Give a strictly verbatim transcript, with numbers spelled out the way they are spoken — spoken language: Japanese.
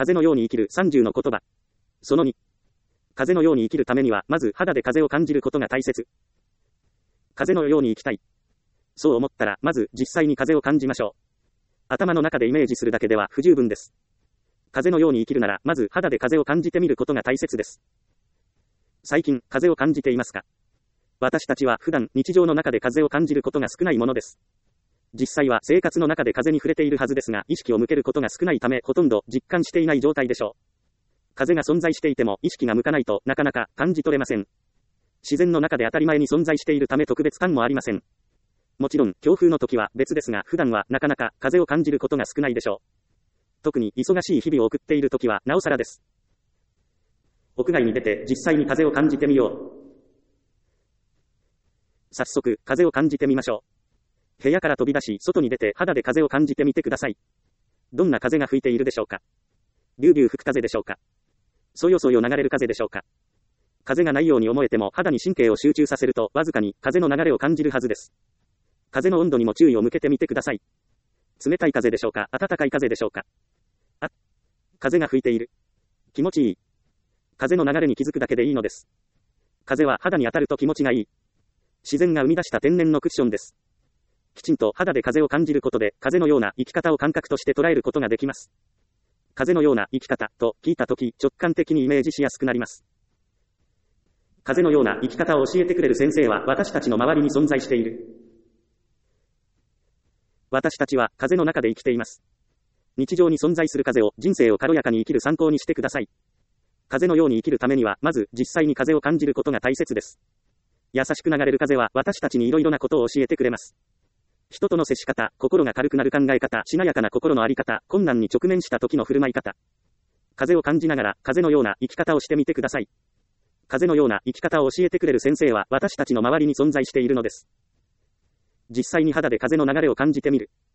風のように生きるさんじゅうの言葉。そのに。風のように生きるためには、まず肌で風を感じることが大切。風のように生きたい。そう思ったら、まず実際に風を感じましょう。頭の中でイメージするだけでは不十分です。風のように生きるなら、まず肌で風を感じてみることが大切です。最近、風を感じていますか？私たちは普段、日常の中で風を感じることが少ないものです。実際は生活の中で風に触れているはずですが、意識を向けることが少ないため、ほとんど実感していない状態でしょう。風が存在していても、意識が向かないとなかなか感じ取れません。自然の中で当たり前に存在しているため特別感もありません。もちろん、強風の時は別ですが、普段はなかなか風を感じることが少ないでしょう。特に忙しい日々を送っている時はなおさらです。屋外に出て実際に風を感じてみよう。早速、風を感じてみましょう。部屋から飛び出し、外に出て肌で風を感じてみてください。どんな風が吹いているでしょうか？ビュービュー吹く風でしょうか？そよそよ流れる風でしょうか？風がないように思えても肌に神経を集中させるとわずかに風の流れを感じるはずです。風の温度にも注意を向けてみてください。冷たい風でしょうか？暖かい風でしょうか？あ、風が吹いている。気持ちいい。風の流れに気づくだけでいいのです。風は肌に当たると気持ちがいい。自然が生み出した天然のクッションです。きちんと肌で風を感じることで、風のような生き方を感覚として捉えることができます。風のような生き方と聞いたとき、直感的にイメージしやすくなります。風のような生き方を教えてくれる先生は私たちの周りに存在している。私たちは風の中で生きています。日常に存在する風を人生を軽やかに生きる参考にしてください。風のように生きるためには、まず実際に風を感じることが大切です。優しく流れる風は私たちにいろいろなことを教えてくれます。人との接し方、心が軽くなる考え方、しなやかな心のあり方、困難に直面した時の振る舞い方。風を感じながら風のような生き方をしてみてください。風のような生き方を教えてくれる先生は私たちの周りに存在しているのです。実際に肌で風の流れを感じてみる。